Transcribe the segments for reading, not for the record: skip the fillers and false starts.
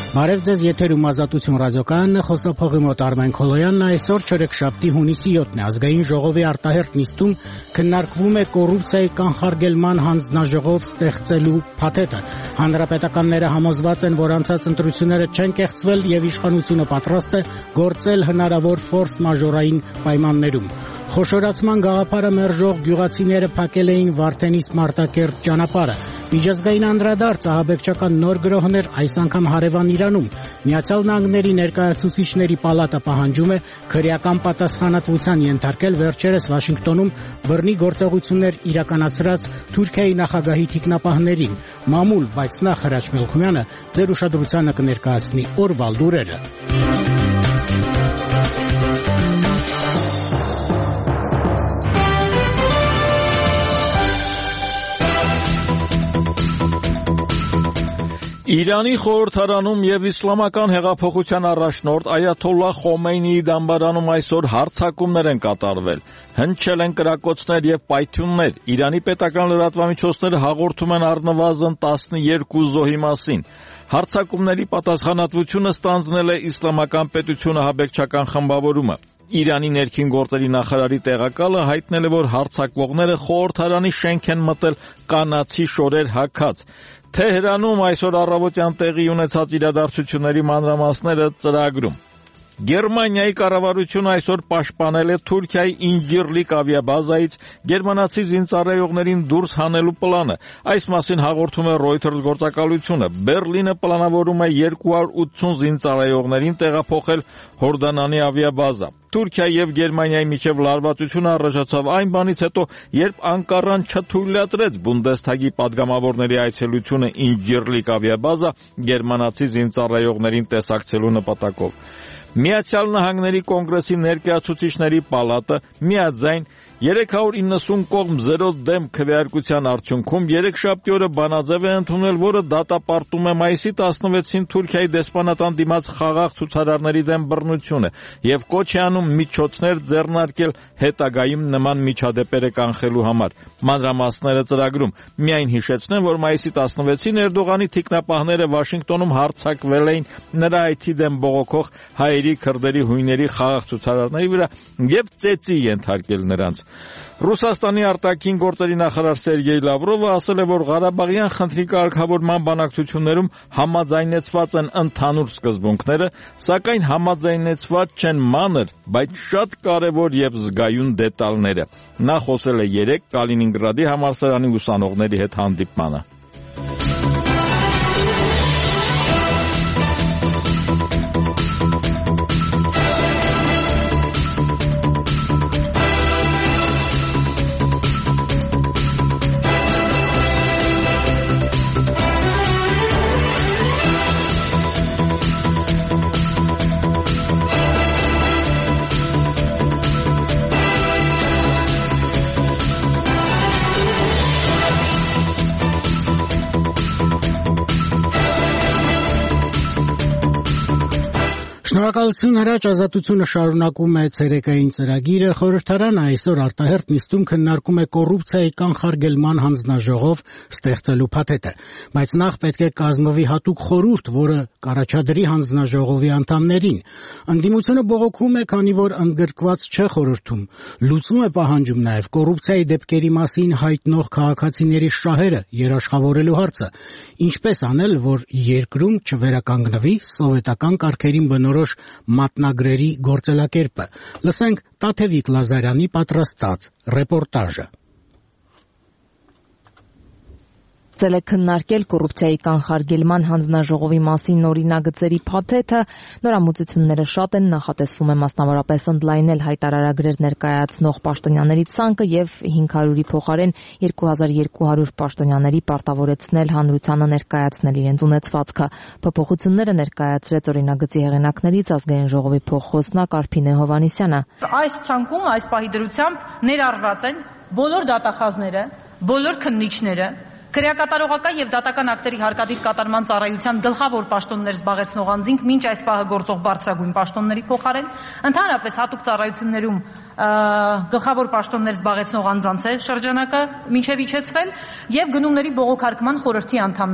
Բարև ձեզ, եթերում Ազատություն ռադիոկայանն է, խոսափողի մոտ Արմեն Քոլոյանն, այսօր չորեքշաբթի հունիսի 7-ն է, ազգային ժողովի արտահերթ նիստում քննարկվում է կոռուպցիայի կանխարգելման հանձնաժողով ստեղծելու փաթեթը։ Հանրապետականները համոզված են, որ անցած ընտրությունները չեն կեղծվել եւ իշխանությունը պատրաստ է գործել հնարավոր ֆորս մաժորային պայմաններում։ Խոշորացման գաղափարը մերժող գյուղացիները փակել էին Վարդենիս Մարտակերտ ճանապարհը։ Միջազգային անդրադարձ ահաբեկչական նոր գրոհներ այս անգամ հարևան Իրանում։ Միացյալ Նահանգների ներկայացուցիչների պալատը պահանջում է քրեական պատասխանատվության ենթարկել վերջերս Վաշինգտոնում բռնի գործողություններ իրականացրած Թուրքիայի նախագահի թիկնապահներին։ Մամուլ, բայց նախ Հրաչ Մելքումյանը ձեր ուշադրությանը կներկայացնի օրվա լուրերը։ Իրանի խորհրդարանում եւ իսլամական հեղափոխության առաջնորդ Այաթոլլահ Խոմեյնիի դամբարանում այսօր հարձակումներ են կատարվել։ Հնչել են կրակոցներ եւ պայթյուններ։ Իրանի պետական լրատվամիջոցները հաղորդում են առնվազն 12 զոհի մասին։ Հարձակումների պատասխանատվությունը ստանձնել է Իսլամական պետությունը ահաբեկչական խմբավորումը։ Իրանի ներքին գործերի նախարարի տեղակալը հայտնել է, որ հարձակվողները խորհրդարանի շենք են մտել կանացի շորեր հագած։ Թեհրանում այսօր առավոտյան տեղի ունեցած իրադարձությունների մանրամասները ծրագրում։ Գերմանիայի կառավարությունը այսօր պաշտպանել է Թուրքիայի Ինջիրլիկ ավիաբազայից գերմանացի զինծառայողներին դուրս հանելու պլանը։ Այս մասին հաղորդում է Reuters գործակալությունը։ Բերլինը պլանավորում է 280 զինծառայողներին տեղափոխել Հորդանանի ավիաբազա։ Թուրքիայի եւ Գերմանիայի միջև լարվածությունը առաջացավ այն բանից հետո, երբ Անկարան չթույլատրեց Բունդեսթագի падգամավորների այցելությունը Ինջիրլիկ ավիաբազա գերմանացի զինծառայողներին տեսակցելու նպատակով։ Միացյալ Նահանգների կոնգրեսի ներկայացուցիչների պալատը միաձայն 390 կողմ 0 դեմ քվեարկության արդյունքում երեքշաբթի օրը բանաձև է ընդունել, որը դատապարտում է մայիսի 16-ին Թուրքիայի դեսպանատան դիմաց խաղաղ ցուցարարների դեմ բռնությունը եւ կոչ է անում միջոցներ ձեռնարկել հետագայում նման միջադեպերը կանխելու համար։ Մանրամասները ծրագրում։ Միայն հիշեցնեմ, որ մայիսի 16-ին Էրդողանի թիկնապահները Վաշինգտոնում հարձակվել էին նրա այցի դեմ բողոքող հայերի, քրդերի, հույների խաղաղ ցուցարարների վրա եւ ծեծի ենթարկել նրանց։ Ռուսաստանի արտաքին գործերի նախարար Սերգեյ Լավրովը ասել է, որ Ղարաբաղյան խնդրի կարգավորման բանակցություններում համաձայնեցված են ընդհանուր սկզբունքները, սակայն համաձայնեցված չեն մանր, բայց շատ կարևոր եւ զգայուն դետալները։ Նա խոսել է 3 Կալինինգրադի համալսարանի ուսանողների հետ հանդիպմանը։ Շնորհակալություն Հրաչ, Ազատությունը շարունակում է ցերեկային ծրագիրը։ Խորհրդարանը այսօր արտահերթ նիստում քննարկում է կոռուպցիայի կանխարգելման հանձնաժողով ստեղծելու փաթեթը, բայց նախ պետք է կազմվի հատուկ խորհուրդ, որը կառաջադրի հանձնաժողովի անդամներին։ Ընդդիմությունը բողոքում է, քանի որ ընդգրկված չէ խորհրդում։ Լուծում է պահանջում նաև կոռուպցիայի դեպքերի մասին հայտնող քաղաքացիների շահերը երաշխավորելու հարցը։ Ինչպես անել, որ երկրում չվերականգնվի սովետական կարգերին բնորոշ մատնագրերի գործելակերպը։ Լսենք Տաթևիկ Լազարյանի պատրաստած ռեպորտաժը։ Ցել է քննարկել կոռուպցիայի կանխարգելման հանձնաժողովի մասին օրինագծերի փաթեթը, նորամուծությունները շատ են, նախատեսվում է մասնավորապես ընդլայնել հայտարարագրեր ներկայացնող պաշտոնյաների ցանկը եւ 500-ի փոխարեն 2200 պաշտոնյաների պարտավորեցնել հանրությանը ներկայացնել իրենց ունեցվածքը։ Փոփոխությունները ներկայացրեց օրինագծի հեղինակներից ազգային ժողովի փոխխոսնակ Արփինե Հովհաննիսյանը։ Այս ցանկում, այս պահի դրությամբ ներառված են բոլոր դատախազները, բոլոր քննիչները, Քրեակատարողական եւ դատական ակտերի հարկադիր կատարման ծառայության գլխավոր պաշտոններ զբաղեցնող անձինք մինչ այս պահը գործող բարձրագույն պաշտոնների փոխարեն, ընդհանրապես հատուկ ծառայություններում գլխավոր պաշտոններ զբաղեցնող անձանց է շրջանակը մինչև իջեցվել եւ գնումների բողոքարկման խորհրդի անդամները։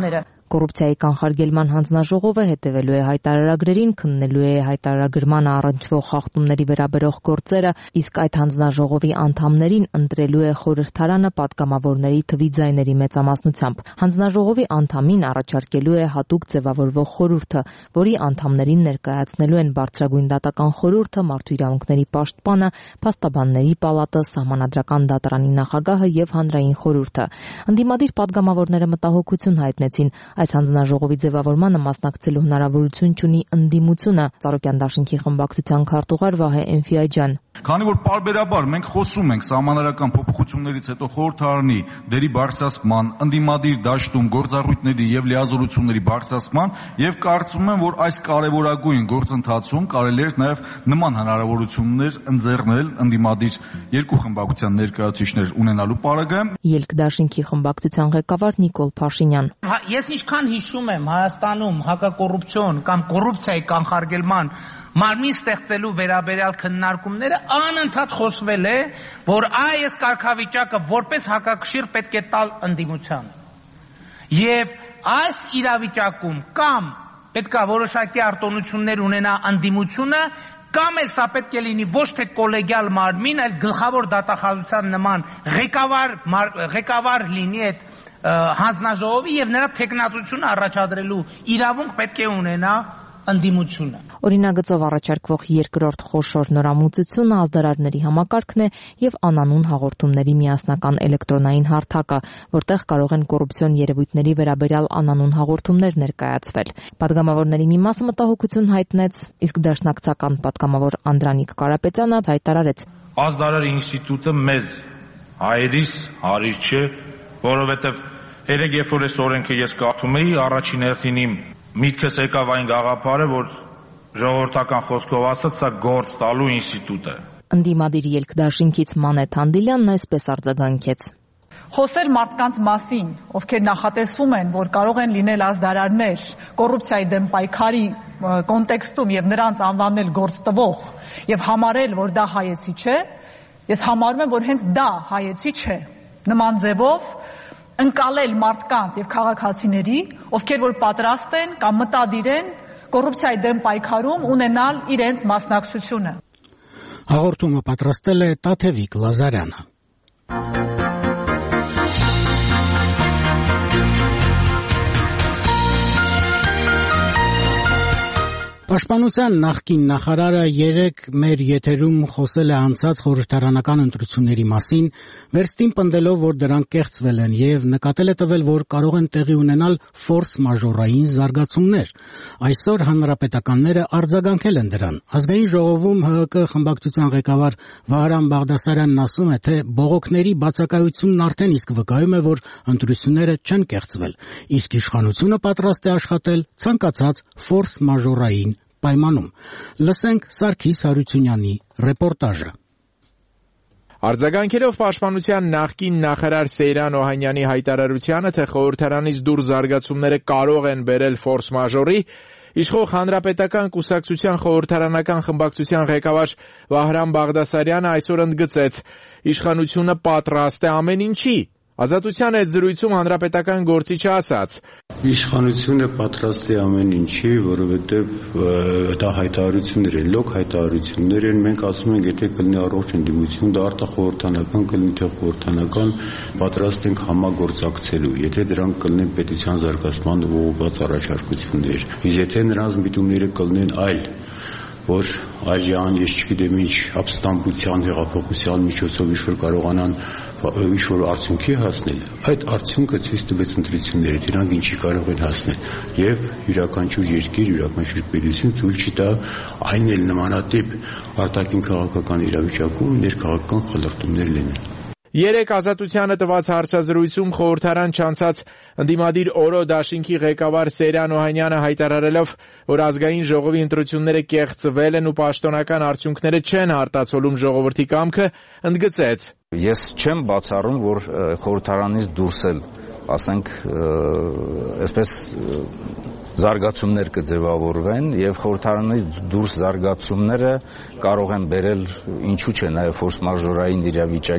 Կոռուպցիայի կանխարգելման հանձնաժողովը հետևելու է հայտարարագրերին, քննելու է հայտարարագրմանը առնչվող խախտումների վերաբերող գործերը, իսկ այդ հանձնաժողովի անդամներին ընտրելու է խորհրդարանը պատգամավորների թվի ձայների մեծամասնությամբ։ Հանձնաժողովի անդամին առաջարկելու է հատուկ ձևավորվող խորհուրդը, որի անդամներին ներկայացնելու են Բարձրագույն դատական խորհուրդը, Մարդու իրավունքների պաշտպանը, Փաստաբանների պալատը, Սահմանադրական դատարանի նախագահը եւ Հանրային խորհուրդը։ Ընդդիմադիր պատգամավորները մտահոգություն հայտնեցին այս հանձնաժողովի ձևավորմանը մասնակցելու հնարավորություն չունի ընդդիմությունը։ Ծառուկյան դաշինքի խմբակցության քարտուղար Վահե Էնֆիաջյան. Քանի որ պարբերաբար մենք խոսում ենք սահմանադրական փոփոխություններից հետո խորհրդարանի դերի բարձրացման, ընդդիմադիր դաշտում գործառույթների եւ լիազորությունների բարձրացման եւ կարծում եմ, որ այս կարեւորագույն գործընթացում կարելի է նաեւ նման հնարավորություններ ընձեռնել ընդդիմադիր երկու խմբակցության ներկայացուցիչներ ունենալու պարագայում։ Ելք դաշինքի խմբակցության ղեկավար Նիկոլ Փաշինյան. Ես ինչքան հիշում եմ Հայաստանում հակակոռուպցիոն կամ կոռուպցիայի կանխարգելման մարմին ստեղծելու վերաբերյալ քննարկումները անընդհատ խոսվել է, որ այս կարգավիճակը որպես հակակշիռ պետք է տալ ընդդիմության։ Եվ այս իրավիճակում կամ պետք է որոշակի արտոնություններ ունենա ընդդիմությունը, կամ էլ սա պետք է լինի ոչ թե կոլեգիալ մարմին, այլ գլխավոր դատախազության նման ղեկավար լինի այդ հանձնաժողովի եւ նրա թեկնածությունը առաջադրելու իրավունք պետք է ունենա ընդդիմությունը։ Օրինագծով առաջարկվող երկրորդ խոշոր նորամուծությունը ազդարարների համակարգն է եւ անանուն հաղորդումների միասնական էլեկտրոնային հարթակը, որտեղ կարող են կոռուպցիոն երևույթների վերաբերյալ անանուն հաղորդումներ ներկայացվել։ Պատգամավորների մի մասը մտահոգություն հայտնեց, իսկ դաշնակցական պատգամավոր Անդրանիկ Կարապետյանը հայտարարեց. Ազդարար ինստիտուտը մեզ հայերիս հարիր չէ, որովհետեւ երեք երբ որ այս օրենքը ես կարդում էի, առաջին հերթին իմ միտքս եկավ այն գաղափարը, որ ժողովրդական խոսքով ասած սա գործ տալու ինստիտուտ է։ Ընդդիմադիր ելք դաշինքից Մանեթ Հանդիլյանն այսպես արձագանքեց. Խոսել մարդկանց մասին, ովքեր նախատեսվում են, որ կարող են լինել ազդարարներ կոռուպցիայի դեմ պայքարի կոնտեքստում եւ նրանց անվանել գործ տվող եւ համարել, որ դա հայեցի չէ, ես համարում եմ, որ հենց դա հայեցի չէ։ Նման ձևով ընկալել մարդկանց եւ քաղաքացիների, ովքեր որ պատրաստ են կամ մտադիր են կոռուպցիայի դեմ պայքարում ունենալ իրենց մասնակցությունը։ Հաղորդումը պատրաստել է Տաթևիկ Լազարյանը։ Պաշտպանության նախկին նախարարը երեկ մեր եթերում խոսել է անցած խորհրդարանական ընտրությունների մասին, վերստին պնդելով, որ դրանք կեղծվել են եւ նկատել է տվել, որ կարող են տեղի ունենալ ֆորս մաժորային զարգացումներ։ Այսօր հանրապետականները արձագանքել են դրան։ Ազգային ժողովում ՀՀԿ խմբակցության ղեկավար Վահրամ Բաղդասարյանն ասում է, թե բողոքների բացակայությունն արդեն իսկ վկայում է, որ ընտրությունները չեն կեղծվել, իսկ իշխանությունը պատրաստ է աշխատել ցանկացած ֆորս մաժորային պայմանում։ Լսենք Սարգիս Հարությունյանի ռեպորտաժը։ Արձագանքելով պաշտպանության նախկին նախարար Սեյրան Օհանյանի հայտարարությանը, թե խորհրդարանից դուրս զարգացումները կարող են բերել ֆորս մաժորի, իշխող հանրապետական կուսակցության խորհրդարանական խմբակցության ղեկավար Վահրամ Բաղդասարյանը այսօր ընդգծեց. իշխանությունը պատրաստ է ամեն ինչի։ Ազատության այդ զրույցում հանրապետական գործիչը ասաց. Իշխանությունը պատրաստ է ամեն ինչի, որովհետև դա հայտարարություններ են, լոկ հայտարարություններ են, մենք ասում ենք, եթե կլինի առողջ ընդդիմություն, դա արտախորհրդանական կլինի, թե խորհրդանական, պատրաստ ենք համագործակցելու, եթե դրանք կլինեն պետության զարգացման ուղղված առաջարկություններ, իսկ եթե նրանց միտումները կլինեն այլ, որ արյան, ես չգիտեմ ինչ, ապստամբության, հեղափոխության միջոցով ինչ-որ կարողանան ինչ-որ արդյունքի հասնել, այդ արդյունքը ցույց տվեց ընտրությունները, դրանք ինչի կարող են հասնել, եւ յուրաքանչյուր երկիր, յուրաքանչյուր պետություն ցույց չի տա այն էլ նմանատիպ արտաքին քաղաքական իրավիճակում ներքաղաքական խլրտումներ լինեն։ Երեկ Ազատությանը տված հարցազրույցում խորհրդարան չանցած ընդդիմադիր օրո դաշինքի ղեկավար Սեյրան Օհանյանը հայտարարելով, որ ազգային ժողովի ընտրությունները կեղծվել են ու պաշտոնական արդյունքները չեն արտացոլում ժողովրդի կամքը, ընդգծեց. Ես չեմ բացառում, որ խորհրդարանից դուրս էլ, ասենք, այսպես զարգացումներ կձևավորվեն եւ խորհրդարանից դուրս զարգացումները կարող են բերել ինչու՞ չէ նաեւ ֆորս մաժորային իրավիճակի։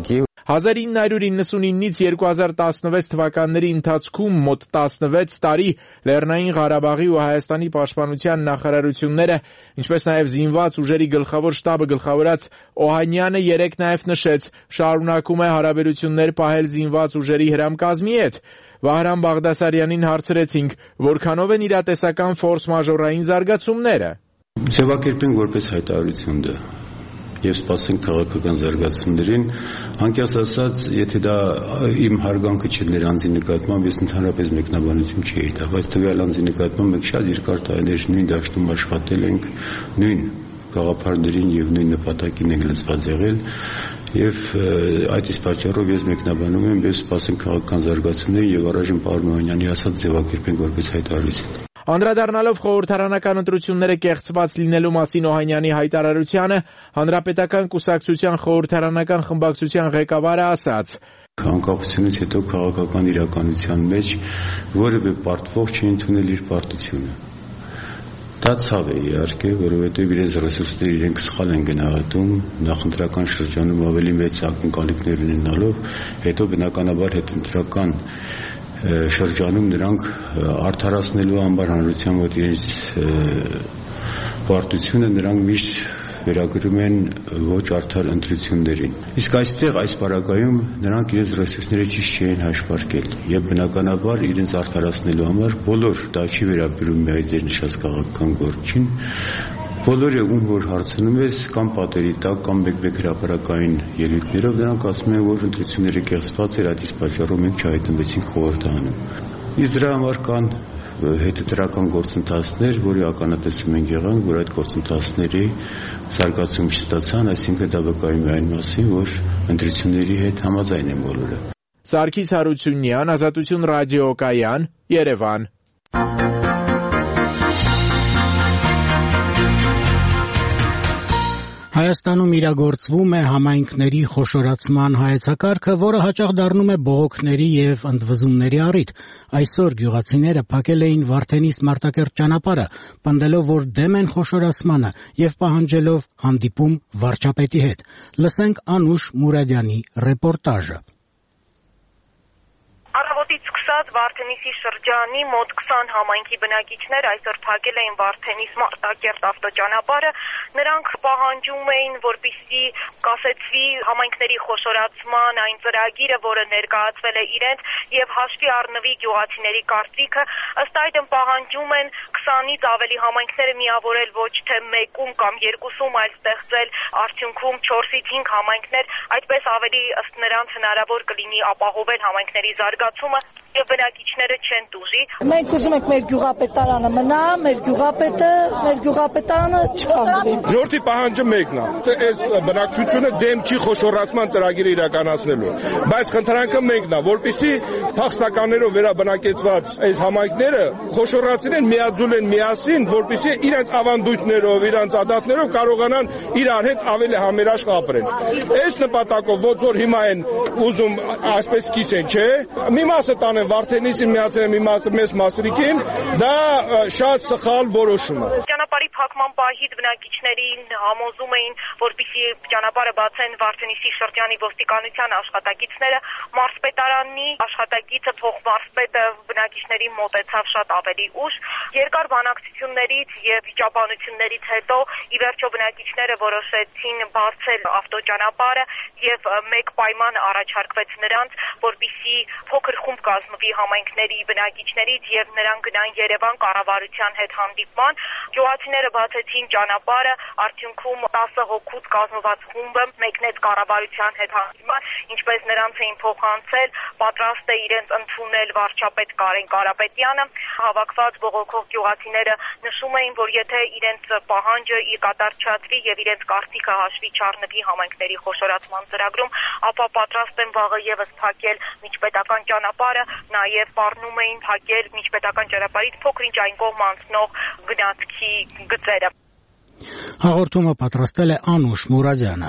1999-ից 2016 թվականների ընթացքում մոտ 16 տարի Լեռնային Ղարաբաղի ու Հայաստանի պաշտպանության նախարարությունները, ինչպես նաև զինված ուժերի գլխավոր շտաբը գլխավորած Օհանյանը երեկ նաև նշեց, շարունակում է հարաբերություններ պահել զինված ուժերի հրամկազմի հետ։ Վահրամ Բաղդասարյանին հարցրեցինք, որքանով են իրատեսական ֆորս-մաժորային զարգացումները։ Ձևակերպենք որպես հայտարարություն դա եւ սպասենք քաղաքական զարգացումներին, անկյաս ասած, եթե դա իմ հարգանքը չէր անձի նկատմամբ, ես ընդհանրապես մեկնաբանություն չէի տա, բայց տվյալ անձի նկատմամբ մենք շատ երկար տարիներ նույն դաշտում աշխատել ենք, նույն գաղափարներին եւ նույն նպատակին ենք լծված եղել եւ այդ իսկ պատճառով ես մեկնաբանում եմ, ես սպասենք քաղաքական զարգացումներին եւ առայժմ պարոն Օհանյանի ասած ձևակերպենք որպես հայտարարություն։ Անդրադառնալով խորհրդարանական ընտրությունները կեղծված լինելու մասին Օհանյանի հայտարարությանը, Հանրապետական կուսակցության խորհրդարանական խմբակցության ղեկավարը ասաց. Անկախությունից հետո քաղաքական իրականության մեջ որևէ պարտվող չի ընդունել իր պարտությունը։ Դա ցավ է իհարկե, որովհետև իրենց ռեսուրսները իրենք սխալ են գնահատում, նախընտրական շրջանում ավելի մեծ ակնկալիքներ ունենալով, հետո բնականաբար հետընտրական շրջանում նրանք արդարացնելու համար հանրության մոտ իրենց պարտությունը նրանք միշտ վերագրում են ոչ արդար ընտրություններին։ Իսկ այստեղ այս պարագայում նրանք իրենց ռեսուրսները ճիշտ չէին հաշվարկել եւ բնականաբար իրենց արդարացնելու համար բոլոր դա չի վերաբերում միայն ձեր նշած քաղաքական գործին, բոլորը ում որ հարցնում ես կամ պատերի տակ կամ մեկ-մեկ հրապարակային ելույթներով նրանք ասում են որ ընտրությունները կեղծված էր, այդ իսկ պատճառով մենք չհայտնվեցինք խորհրդարանում։ Իսկ դրա համար կան հետընտրական գործընթացներ, որի ականատեսում են եղանք, որ այդ գործընթացների զարգացում չստացան, այսինքն դա վկայում է այն մասին, որ ընտրությունների հետ համաձայն են բոլորը։ Սարգիս Հարությունյան, Ազատություն ռադիոկայան, Երևան։ Հայաստանում իրագործվում է համայնքների խոշորացման հայեցակարգը, որը հաճախ դառնում է բողոքների եւ ընդվզումների առիթ։ Այսօր գյուղացիները փակել էին Վարդենիս Մարտակերտ ճանապարհը, պնդելով, որ դեմ են խոշորացմանը եւ պահանջելով հանդիպում վարչապետի հետ։ Լսենք Անուշ Մուրադյանի ռեպորտաժը։ Առավոտից սկսած Վարդենիսի շրջանի մոտ 20 համայնքի բնակիչներ այսօր փակել էին Վարդենիս Մարտակերտ ավտոճանապարհը։ Նրանք պահանջում էին, որպեսզի կասեցվի համայնքների խոշորացման այն ծրագիրը, որը ներկայացվել է իրենց եւ հաշվի առնվի գյուղացիների կարծիքը։ Ըստ այդմ պահանջում են 20-ից ավելի համայնքները միավորել ոչ թե մեկում կամ երկուսում, այլ ստեղծել արդյունքում 4-ից 5 համայնքներ, այդպես ավելի ըստ նրանց հնարավոր կլինի ապահովել համայնքների զարգացումը եւ բնակիչները չեն տուժի։ Մենք ուզում ենք մեր գյուղապետարանը մնա, մեր գյուղապետարանը չփոխվի։ Ժողովրդի պահանջը մեկն է, թե այս բնակչությունը դեմ չի խոշորացման ծրագիրը իրականացնելու, բայց խնդրանքը մեկն է, որպեսզի փախստականներով վերաբնակեցված այս համայնքները խոշորացնեն, միաձուլեն միասին, որպեսզի իրենց ավանդույթներով, իրենց ադատներով կարողանան իրար հետ ավելի համերաշխ ապրեն։ Այս նպատակով ոնց որ հիմա են ուզում այսպես կիսեն, չէ՞, մի մասը տանեն Վարդենիսին միացնեն, մի մասը մեծ Մասրիկին, դա շատ սխալ որոշում է։ Ճանապարհի փակման պահից բնակիչներին համոզում էին, որպեսզի ճանապարհը բացեն Վարդենիսի շրջանի ոստիկանության աշխատակիցները, մարզպետարանի աշխատակիցը փոխմարզպետը բնակիչներին մոտեցավ շատ ավելի ուշ։ Երկար բանակցություններից եւ վիճաբանություններից հետո ի վերջո բնակիչները որոշեցին բացել ավտոճանապարհը եւ մեկ պայման առաջարկվեց նրանց, որպեսզի փոքր խումբ կազմվի համայնքների բնակիչներից եւ նրանք գնային Երևան կառավարության հետ հանդիպման։ Գյուղացիները բացեցին ճանապարհը, արդյունքում 10 հոգուց կազմված խումբը մեկնեց կառավարության հետ հանդիպման, ինչպես նրանց էին փոխանցել, պատրաստ է իրենց ընդունել վարչապետ Կարեն Կարապետյանը։ Հավաքված բողոքող գյուղացիները նշում էին, որ եթե իրենց պահանջը ի կատար չածվի եւ իրենց կարծիքը հաշվի չառնվի համայնքների խոշորացման ծրագրում, ապա պատրաստ են վաղը եւս փակել միջպետական ճանապարհը, նաեւ պարնում էին փակել միջպետական ճանապարհից փոքր-ինչ այն կողմ անցնող գնացքի գծերը։ Հաղորդումը պատրաստել է Անուշ Մուրադյանը։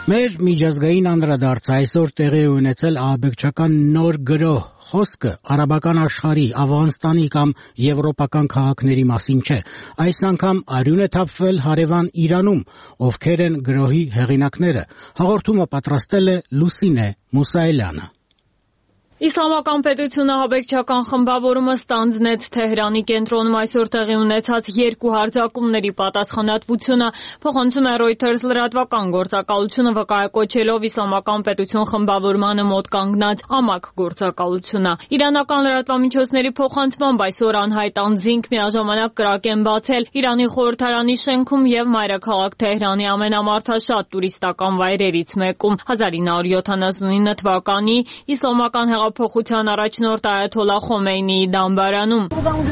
Մեր միջազգային անդրադարձը այսօր տեղի ունեցել ահաբեկչական նոր գրոհ խոսքը արաբական աշխարհի, Աֆղանստանի կամ եվրոպական քաղաքների մասին չէ։ Այս անգամ արյուն է թափվել հարևան Իրանում, ովքեր են գրոհի հեղինակները։ Հաղորդումը պատրաստել է Լուսինե Մուսայելյանը։ Իսլամական պետությունը ահաբեկչական խմբավորումը ստանձնեց Թեհրանի կենտրոնում այսօր տեղի ունեցած երկու հարձակումների պատասխանատվությունը, փոխանցում է Reuters լրատվական գործակալությունը, վկայակոչելով Իսլամական պետություն խմբավորմանը մոտ կանգնած ամակ գործակալությունը։ Իրանական լրատվամիջոցների փոխանցմամբ այսօր անհայտ անձինք միաժամանակ կրակ են բացել Իրանի խորհրդարանի շենքում եւ մայրաքաղաք Թեհրանի ամենամարդաշատ տուրիստական վայրերից մեկում։ 1979 թվականի Իսլամական Փոխության առաջնորդ Այաթոլլահ Խոմեյնիի դամբարանում։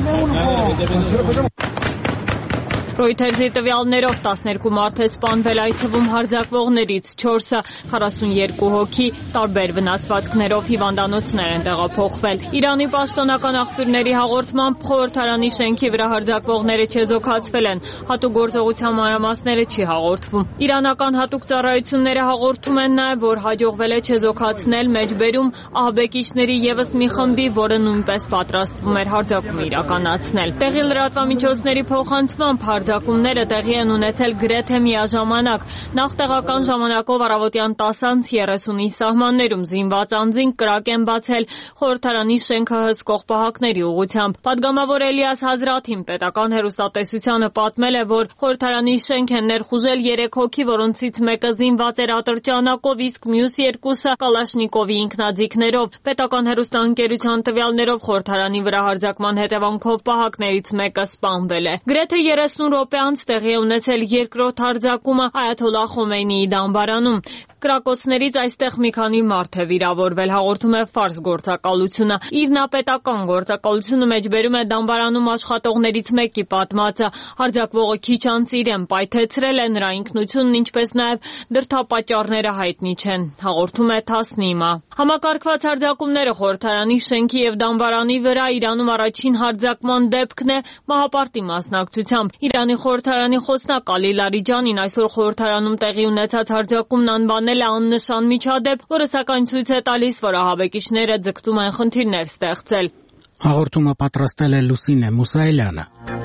Reuters-ի տվյալներով 12 մարդ է սպանվել, այդ թվում հարձակվողներից 4-ը 42 հոգի տարբեր վնասվածքներով հիվանդանոցներ են տեղափոխվել։ Իրանի պաշտոնական աղբյուրների հաղորդմամբ խորհրդարանի շենքի վրա հարձակվողները չեզոքացվել են, հատուկ գործողության մանրամասները չի հաղորդվում։ Իրանական հատուկ ծառայությունները հաղորդում են նաև, որ հաջողվել է չեզոքացնել մեջբերում ահաբեկիչների ևս մի խմբի, որը նույնպես պատրաստվում էր հարձակում իրականացնել։ Տեղի լրատվամիջոցների փոխանցմամբ հարձակումները տեղի են ունեցել գրեթե միաժամանակ։ Նախ տեղական ժամանակով առավոտյան 10:30-ի սահմաններում զինված անձինք կրակ են բացել խորհրդարանի շենքը հսկող պահակների ուղղությամբ։ Պատգամավոր Էլիաս Հազրաթին պետական հեռուստատեսությանը պատմել է, որ խորհրդարանի շենք են ներխուժել 3 հոգի, որոնցից մեկը զինված էր ատրճանակով, իսկ մյուս երկուսը կալաշնիկովի ինքնաձիգներով։ Պետական հեռուստաընկերության տվյալներով խորհրդարանի վրա հարձակման հետևանքով պահակներից մեկը սպանվել է։ Գրեթե 30 րոպե անց տեղի է ունեցել երկրորդ հարձակումը Այաթոլլահ Խոմեյնիի դամբարանում։ Կրակոցներից այստեղ մի քանի մարդ է վիրավորվել, հաղորդում է Ֆարս գործակալությունը։ Իրնապետական գործակալությունը մեջբերում է դամբարանում աշխատողներից մեկի պատմածը։ Հարձակվողը քիչ անց իրեն պայթեցրել է, նրա ինքնությունն ինչպես նաև դրդապատճառները հայտնի չեն, հաղորդում է Թասնիմը։ Համակարգված հարձակումները խորհրդարանի շենքի եւ դամբարանի վրա Իրանում առաջին հարձակման դեպքն է մահապարտի մասնակցությամբ։ Իրանի խորհրդարանի խոսնակ Ալի Լարիջանին այսօր խորհրդարանում տեղի ունեցած հարձակումն անվանել է աննշան միջադեպ, որը սակայն ցույց է տալիս, որ ահաբեկիչները ձգտում են խնդիրներ ստեղծել։ Հաղորդումը պատրաստել է Լուսինե Մուսայելյանը։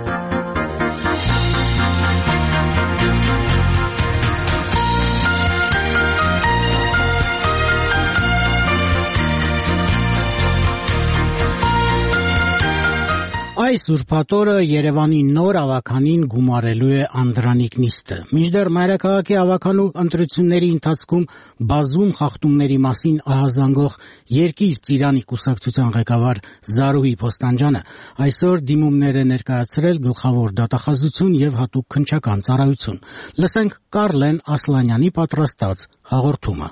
Այս ուրբաթօրը Երևանի նոր ավականին գումարելու է Անդրանիկ նիստը։ Մինչդեռ մայրաքաղաքի ավականու ընտրությունների ընթացքում բազում խախտումների մասին ահազանգող Երկիր Ծիրանի կուսակցության ղեկավար Զարուհի Փոստանջյանը այսօր դիմումներ է ներկայացրել գլխավոր դատախազություն եւ հատուկ քննչական ծառայություն։ Լսենք Կարլեն Ասլանյանի պատրաստած հաղորդումը։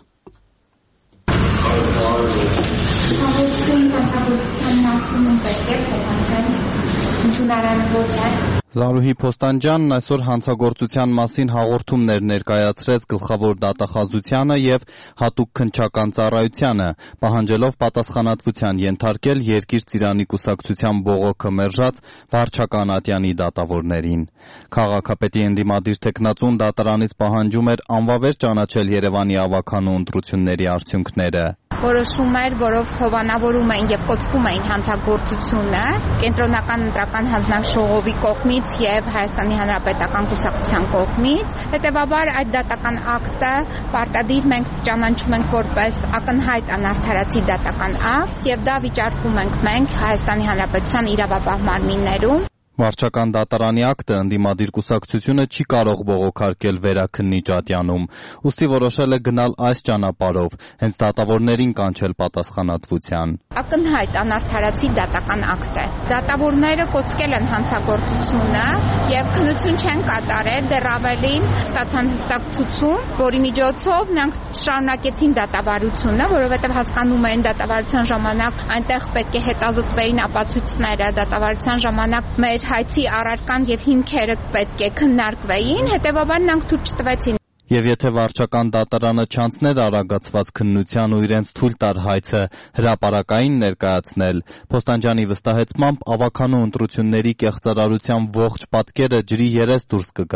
Զարուհի Փոստանջյանն այսօր հանցագործության մասին հաղորդումներ ներկայացրեց գլխավոր դատախազությանը եւ հատուկ քննչական ծառայությանը, պահանջելով պատասխանատվության ենթարկել Երկիր Ծիրանի կուսակցության բողոքը մերժած Վարչական ատյանի դատավորներին։ Քաղաքապետի ընդդիմադիր թեկնածուն դատարանից պահանջում էր անվավեր ճանաչել Երևանի ավականու ընտրությունների արդյունքները։ Որոշում էր, որով հովանավորում էին եւ կոչվում էին հանցագործությունը կենտրոնական ընտրական հանձնաժողովի կողմից եւ Հայաստանի Հանրապետական կուսակցության կողմից։ Հետևաբար այդ դատական ակտը պարտադիր մենք ճանաչում ենք որպես ակնհայտ անարդարացի դատական ակտ եւ դա վիճարկում ենք մենք Հայաստանի Հանրապետության իրավապահ մարմիններում։ Վարչական դատարանի ակտը ընդդիմադիր կուսակցությունը չի կարող բողոքարկել վերաքննիչ ատյանում, ուստի որոշել է գնալ այս ճանապարհով, հենց դատավորներին կանչել պատասխանատվության։ Ակնհայտ անարդարացի դատական ակտ է։ Դատավորները կոչկել են հանցագործությունը եւ քննություն չեն կատարել, դեռ ավելին ստացան հստակ ցուցում, որի միջոցով նրանք շարունակեցին դատավարությունը, որովհետեւ հասկանում էին դատավարության ժամանակ այնտեղ պետք է հետազոտվեին ապացույցները, դատավարության ժամանակ մեր հայցի առարկան եւ հիմքերը պետք է քննարկվեին, հետեւաբար նրանք թույլ չտվեցին։ Եվ եթե վարչական դատարանը չանցներ արագացված քննության ու իրենց թույլ տար հայցը հրապարակային ներկայացնել, Փոստանջյանի վստահեցմամբ ավականու ընտրությունների կեղծարարության ողջ պատկերը ջրի երես դուրս կգար։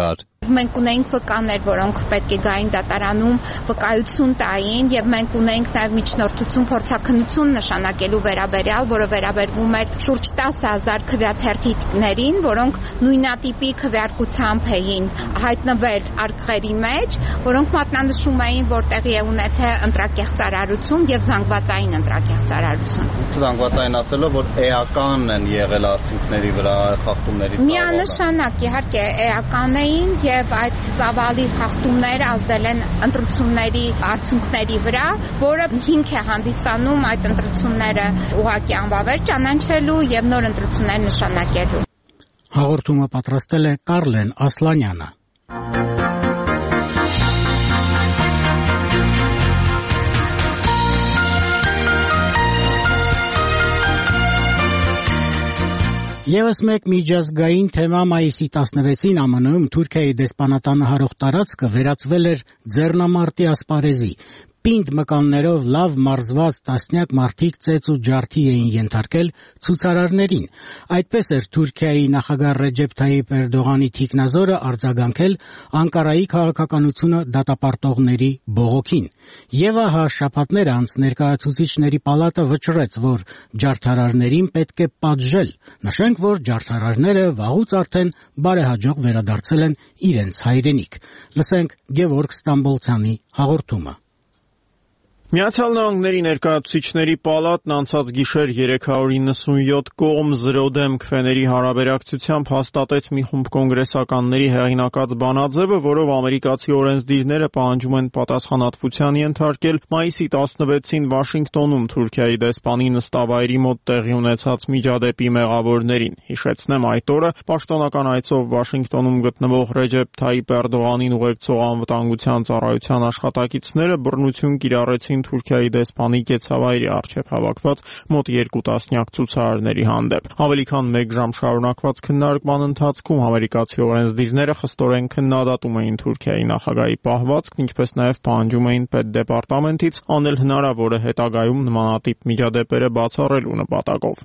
Մենք ունենք վկաներ, որոնք պետք է գային դատարանում վկայություն տային եւ մենք ունենք նաեւ միջնորդություն փորձաքննություն նշանակելու վերաբերյալ, որը վերաբերվում էր շուրջ 10,000 քվեաթերթիկներին, որոնք նույնատիպի քվեարկությամբ էին հայտնվել արկղերի մեջ, որոնք մատնանշում էին, որ տեղի է ունեցել ընտրակեղծարարություն եւ զանգվածային ընտրակեղծարարություն։ Զանգվածային ասելով, որ էական են եղել արդյունքների վրա խախտումների։ Միանշանակ իհարկե էական էին եւ այդ ծավալի խախտումները ազդել են ընտրությունների արդյունքների վրա, որը հիմք է հանդիսանում այդ ընտրությունները ուղղակի անվավեր ճանաչելու եւ նոր ընտրություններ նշանակելու։ Հաղորդումը պատրաստել է Կարլեն Ասլանյանը։ Եվս մեկ միջազգային թեմա մայիսի 16-ին ԱՄՆ-ում Թուրքիայի դեսպանատանը հարող տարածքը վերածվել էր ձեռնամարտի ասպարեզի։ Պինդ մկաններով լավ մարզված տասնյակ մարդիկ ծեծ ու ջարդի էին ենթարկել ցուցարարներին։ Այդպես էր Թուրքիայի նախագահ Ռեջեփ Թայիփ Էրդողանի թիկնազորը արձագանքել Անկարայի քաղաքականությունը դատապարտողների բողոքին։ Եվ ահա շաբաթներ անց ներկայացուցիչների պալատը վճռեց, որ ջարդարարներին պետք է պատժել։ Նշենք, որ ջարդարարները վաղուց արդեն բարեհաջող վերադարձել են իրենց հայրենիք։ Լսենք Գևորգ Ստամբոլցյանի հաղորդումը։ Միացյալ Նահանգների ներկայացուցիչների պալատն անցած գիշեր 397 կողմ 0 դեմ քվեների հարաբերակցությամբ հաստատեց մի խումբ կոնգրեսականների հեղինակած բանաձևը, որով ամերիկացի օրենսդիրները պահանջում են պատասխանատվության ենթարկել մայիսի 16-ին Վաշինգտոնում Թուրքիայի դեսպանի նստավայրի մոտ տեղի ունեցած միջադեպի մեղավորներին։ Հիշեցնեմ, այդ օրը պաշտոնական այցով Վաշինգտոնում գտնվող Ռեջեփ Թայիփ Էրդողանին ուղեկցող անվտանգության ծառայության աշխատակիցները բռնություն կիրառեցին Թուրքիայի դեսպանի կեցավայրի առջև հավաքված մոտ 2 տասնյակ ցուցարարների հանդեպ։ Ավելի քան 1 ժամ շարունակված քննարկման ընթացքում ամերիկացի օրենսդիրները խստորեն քննադատում էին Թուրքիայի նախագահի պահվածքն, ինչպես նաև պահանջում էին պետդեպարտամենտից անել հնարավորը հետագայում նմանատիպ միջադեպերը բացառելու նպատակով։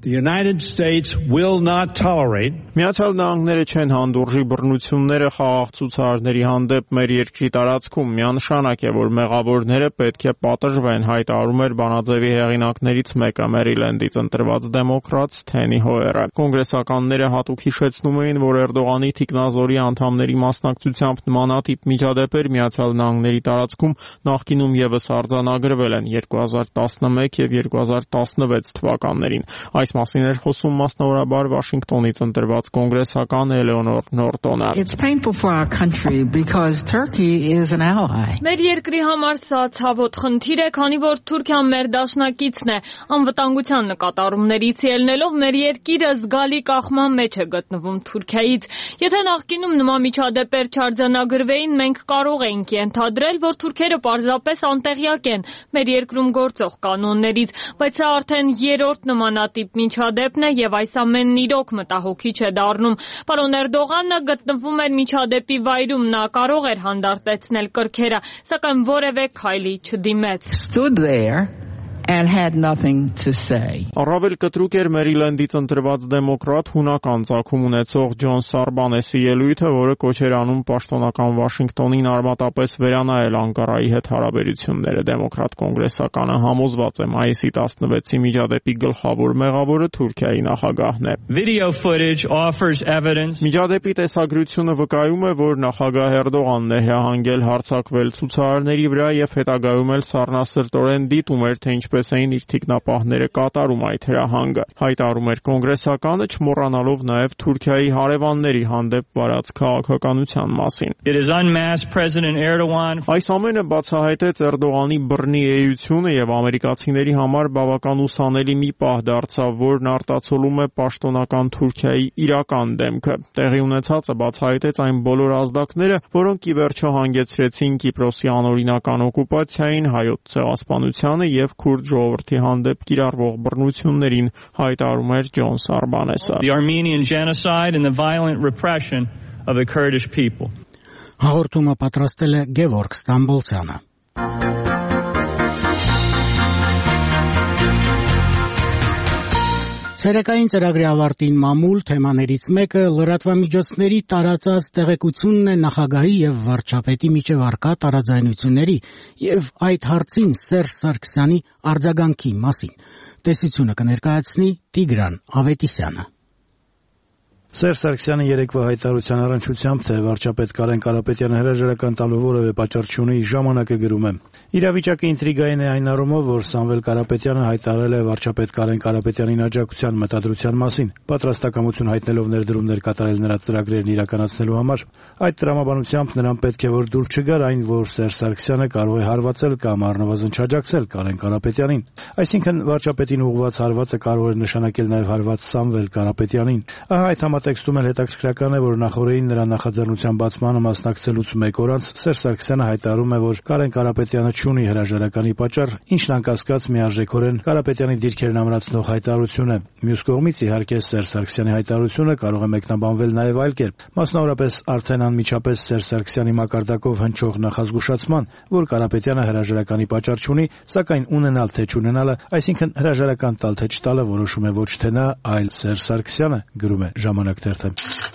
Միացյալ Նահանգները չեն հանդուրժի բռնությունները խաղաղ ցուցարարների հանդեպ մեր երկրի տարածքում։ Միանշանակ է, որ մեղավորները պետք է պատժվեն, հայտարարում էր բանաձևի հեղինակներից մեկը Մերիլենդից ընտրված դեմոկրատ Սթենի Հոերը։ Կոնգրեսականները հատուկ հիշեցնում էին, որ Էրդողանի թիկնազորի անդամների մասնակցությամբ նմանատիպ միջադեպեր Միացյալ Նահանգների տարածքում նախկինում եւս արձանագրվել են 2011 եւ 2016 թվականներին։ Այս մասին էր խոսում մասնավորաբար Վաշինգտոնից ընտրված կոնգրեսական Էլեոնոր Նորտոնը։ Մեր երկրի համար սա ցավոտ խնդիր է, քանի որ Թուրքիան մեր դաշնակիցն է, անվտանգության նկատառումներից ելնելով մեր երկիրը զգալի կախման մեջ է գտնվում Թուրքիայից։ Եթե նախկինում նման միջադեպեր չարձանագրվեին, մենք կարող էինք ենթադրել, որ թուրքերը պարզապես անտեղյակ են մեր երկրում գործող կանոններից, բայց սա արդեն երրորդ նմանատիպ միջադեպն է եւ այս ամենն իրոք մտահոգիչ է դառնում։ Պարոն Էրդողանը գտնվում էր միջադեպի վայրում, նա կարող էր հանդարտեցնել կրքերը, սակայն որևէ քայլի չդիմեց։ Առավել կտրուկ էր Մերիլենդից ընտրված դեմոկրատ հունական ծագում ունեցող Ջոն Սարբանեսի ելույթը, որը կոչ էր անում պաշտոնական Վաշինգտոնին արմատապես վերանայել Անկարայի հետ հարաբերությունները։ Դեմոկրատ կոնգրեսականը համոզված է մայիսի 16-ի միջադեպի գլխավոր մեղավորը Թուրքիայի նախագահն է։ Միջադեպի տեսագրությունը վկայում է, որ նախագահ Էրդողանն է հրահանգել հարձակվել ցուցարարների վրա եւ հետագայում էլ սառնասրտորեն դիտում էր, թե ինչպես էին իր թիկնապահները կատարում այդ հրահանգը։ Հայտարարում էր կոնգրեսականը, չմոռանալով նաև Թուրքիայի հարևանների հանդեպ վարած քաղաքականության մասին։ Այս ամենը բացահայտեց Էրդողանի բռնի էությունը եւ ամերիկացիների համար բավական ուսանելի մի պահ դարձավ, որն արտացոլում է պաշտոնական Թուրքիայի իրական դեմքը։ Տեղի ունեցածը բացահայտեց այն բոլոր ազդակները, որոնք ի վերջո հանգեցրեցին Կիպրոսի անօրինական օկուպացիային, հայոց ցեղասպանությանը եւ քուրդ ժողովրդի հանդեպ կիրառվող բռնություններին, հայտարարում էր Ջոն Սարբանեսը։ Հաղորդումը պատրաստել է Գևորգ Ստամբոլցյանը։ Ցերեկային ծրագրի ավարտին մամուլ թեմաներից մեկը լրատվամիջոցների տարածած տեղեկությունն է նախագահի եւ վարչապետի միջև առկա տարաձայնությունների եւ այդ հարցին Սերժ Սարգսյանի արձագանքի մասին։ Տեսությունը կներկայացնի Տիգրան Ավետիսյանը։ Սերժ Սարգսյանը երեկվա հայտարարության առնչությամբ, թե վարչապետ Կարեն Կարապետյանը հրաժարական տալու որևէ պատճառ չունի, ժամանակը գրում է. Իրավիճակը ինտրիգային է այն առումով, որ Սամվել Կարապետյանը հայտարարել է վարչապետ Կարեն Կարապետյանին աջակցության մտադրության մասին, պատրաստակամություն հայտնելով ներդրումներ կատարել նրա ծրագրերն իրականացնելու համար։ Այդ տրամաբանությամբ նրան պետք է որ դուր չգար այն, որ Սերժ Սարգսյանը կարող է հարվածել կամ առնվազն չաջակցել Կարեն Կարապետյանին։ Այսինքն վարչապետին ուղղված հարվածը կարող է նշանակել նաև հարված Սամվել Կարապետյանին։ Ահա այդ համատեքստում էլ հետաքրքրական է, որ նախորդին նրա նախաձեռնության բացմանը մասնակցելուց մեկ օր անց Սերժ Սարգսյանը հայտարարում է, որ Կարեն Կարապետյանը չունի հրաժարականի պատճառ, ինչն անկասկած միարժեքորեն Կարապետյանի դիրքերն ամրացնող հայտարարություն է։ Մյուս կողմից, իհարկե, Սերժ Սարգսյանի հայտարարությունը կարող է մեկնաբանվել նաև այլ կերպ, մասնավորապես արդեն անմիջապես Սերժ Սարգսյանի մակարդակով հնչող նախազգուշացման, որ Կարապետյանը հրաժարականի պատճառ չունի, սակայն ունենալ թե չունենալը, այսինքն հրաժարական տալ թե չտալը որոշում է ոչ թե նա, այլ Սերժ Սարգսյանը, գրում է Ժամանակ թերթը։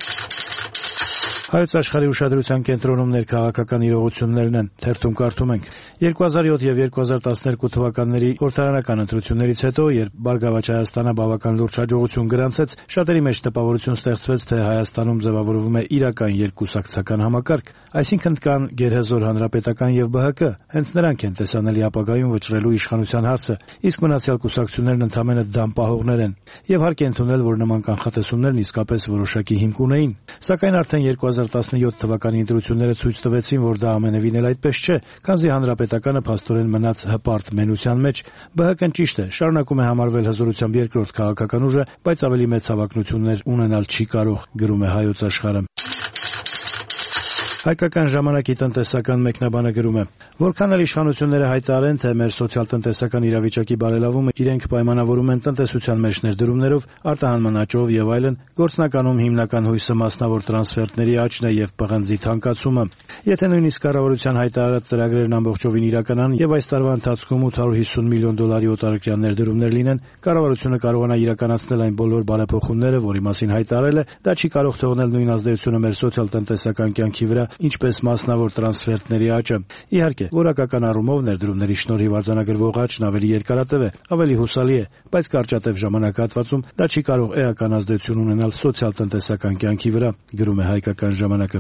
Հայոց աշխարհի ուշադրության կենտրոնում ներքաղաքական իրողություններն են, թերթում կարդում ենք. 2007 եւ 2012 թվականների խորհրդարանական ընտրություններից հետո, երբ Բարգավաճ Հայաստանը բավական լուրջ հաջողություն գրանցեց, շատերի մեջ տպավորություն ստեղծվեց, թե Հայաստանում ձևավորվում է իրական երկկուսակցական համակարգ, այսինքն կան գերհզոր հանրապետական եւ ԲՀԿ, հենց նրանք են տեսանելի ապագայում վճռելու իշխանության հարցը, իսկ մնացյալ կուսակցություններն ընդամենը դամպահողներ են, եւ հարկ է ընդունել, որ նման կանխատեսումներն իսկապես որոշակի հիմք ունեին, սակայն արդեն 2017 թվականի ընտրությունները ցույց տվեցին, որ դա ամենևին էլ այդպես չէ, քանզի հանրապետականը փաստորեն մնաց հպարտ մենության մեջ։ ԲՀԿ-ն ճիշտ է, շարունակում է համարվել հզորությամբ երկրորդ քաղաքական ուժը, բայց ավելի մեծ հավակնություններ ունենալ չի կարող, գրում է Հայոց աշխարհը։ Հայկական ժամանակի տնտեսական մեկնաբանը գրում է. Որքան էլ իշխանությունները հայտարարեն, թե մեր սոցիալ-տնտեսական իրավիճակի բարելավումը իրենք պայմանավորում են տնտեսության մեջ ներդրումներով, արտահանման աճով եւ այլն, գործնականում հիմնական հույսը մասնավոր տրանսֆերտների աճն է եւ պղնձի թանկացումը։ Եթե նույնիսկ կառավարության հայտարարած ծրագրերն ամբողջովին իրականան եւ այս տարվա ընթացքում $850 միլիոն օտարերկրյա ներդրումներ լինեն, կառավարությունը կարողանա իրականացնել այն բոլոր բարեփոխումները, որի մասին հայտարարել է, դա չի կարող թողնել նույն ազդեցությունը մեր սոցիալ-տնտեսական կյանքի վրա, ինչպես մասնավոր տրանսֆերտների աճը։ Իհարկե, որակական առումով ներդրումների շնորհիվ արձանագրվող աճն ավելի երկարատև է, ավելի հուսալի է, բայց կարճատև ժամանակահատվածում դա չի կարող էական ազդեցություն ունենալ սոցիալ-տնտեսական կյանքի վրա, գրում է Հայկական ժամանակը։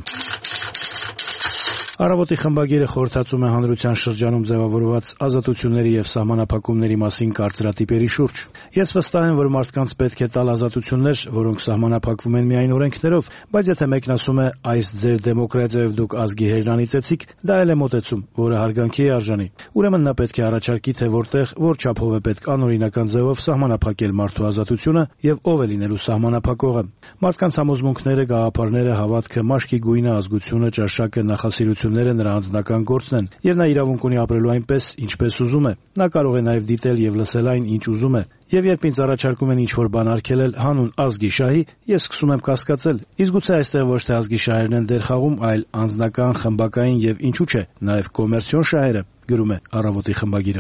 Առավոտի խմբագիրը խորհրդածում է հանրության շրջանում ձևավորված ազատությունների եւ սահմանափակումների մասին կարծրատիպերի շուրջ։ Ես վստահ եմ, որ մարդկանց պետք է տալ ազատություններ, որոնք սահմանափակվում են միայն օրենքներով, բայց եթե մեկն ասում է այս ձեր դեմոկրատիայով դուք ազգի հերրանիցեցիք, դա էլ է մոտեցում, որը հարգանքի է արժանի։ Ուրեմն նա պետք է առաջարկի, թե որտեղ, որ չափով է պետք անօրինական ձևով սահմանափակել մարդու ազատությունը եւ ով է լինելու սահմանափակողը։ Մարդկանց համոզմունքները, գաղափարները, հավատքը, մաշկի գույնը, ազգությունը, ճաշակը, նախասիրությունները նրա անձնական գործն են, եւ նա իրավունք ունի ապրելու այնպես, ինչպես ուզում է։ Նա կարող է նաեւ դիտել եւ լսել այն, ինչ ուզում է։ Եվ երբ ինձ առաջարկում են ինչ-որ բան արգելել հանուն ազգի շահի, ես սկսում եմ կասկածել։ Իսկ գուցե այստեղ ոչ թե ազգի շահերն են դեր խաղում, այլ անձնական, խմբակային եւ ինչու՞ չէ, նաեւ կոմերցիոն շահերը, գրում է Առավոտի խմբագիրը։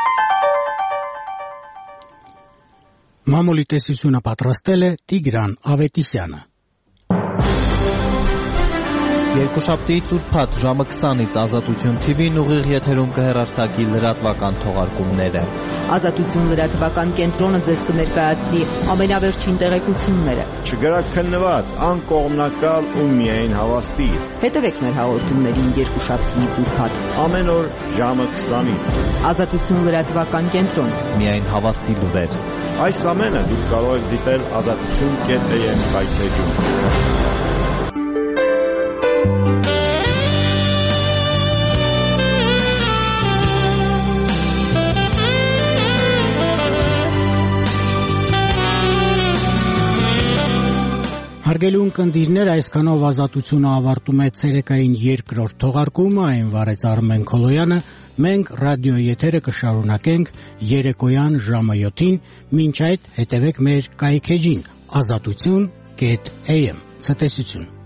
Մամուլի տեսությունը պատրաստել է Տիգրան Ավետիսյանը։ Երկուշաբթի ծուրփաթ ժամը 20-ից Ազատություն TV-ն ուղիղ եթերում կհեռարձակի լրատվական թողարկումները։ Ազատություն լրատվական կենտրոնը ձեզ կներկայացնի ամենավերջին տեղեկությունները։ Չգրակ քննված, անկողմնակալ ու միայն հավաստի։ Հետևեք մեր հաղորդումներին երկուշաբթիից ուրբաթ։ Ամեն օր ժամը 20-ից։ Ազատություն լրատվական կենտրոն։ Միայն հավաստի լուրեր։ Այս ամենը դուք կարող եք դիտել azatutun.am վայթեջում։ Հարգելի ունկնդիրներ, այսքանով Ազատությունը ավարտում է ցերեկային երկրորդ թողարկումը, այն վարեց Արմեն Քոլոյանը, մենք ռադիոյի եթերը կշարունակենք երեկոյան ժամը 7-ին, մինչ այդ հետևեք մեր կայքեջին azatutun.am Ցտեսություն։